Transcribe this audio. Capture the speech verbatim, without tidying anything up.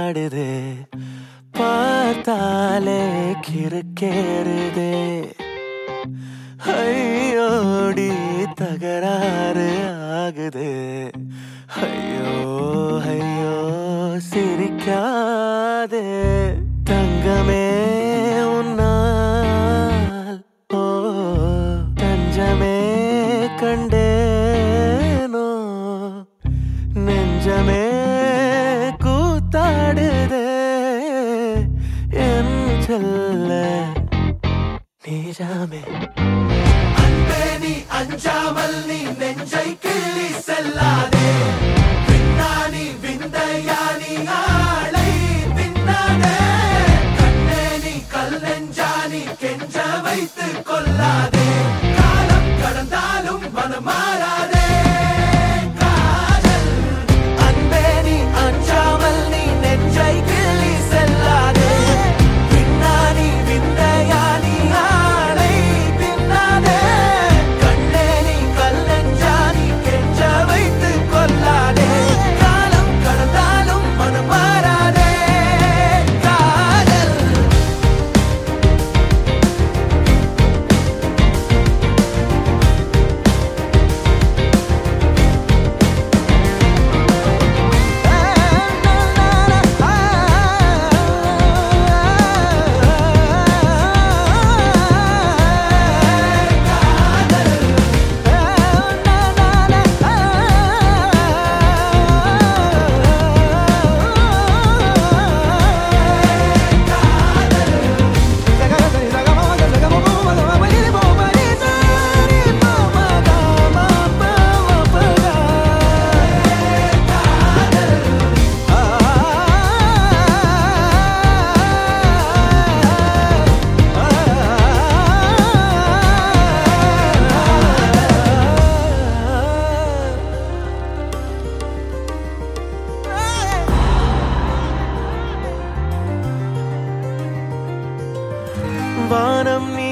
கூத்தாடுதே பார்த்தாலே கிறுக்கேறுதே ஐயோடி தகராறு ஆகுதே ஐயோ ஐயோ சிரிக்காதே தங்கமே உன்னால் ஓ தஞ்சமே கண்டேனோ நெஞ்சமே கூத்தாடுதே என் செல்ல நீஜாமே அன்பே நீ அஞ்சாமல் நீ நெஞ்சை கிள்ளி செல்லாதே விண்ணானி விந்தையானி ஆளை தின்னாதே கண்ணே நீ கல் நெஞ்சானி கெஞ்ச வைத்து கொள்ளாதே காலம் கடந்தாலும் மனம் மாறாதே காதல் அன்பே நீ அஞ்சாமல் நீ நெஞ்சை கிள்ளி செல்லாதே விண்ணானி விந்தையானி ஆளை தின்னாதே கண்ணே நீ கல் நெஞ்சானி கெஞ்ச வைத்து கொள்ளாதே காலம் கடந்தாலும் மனம் மாறாதே காதல் வானம்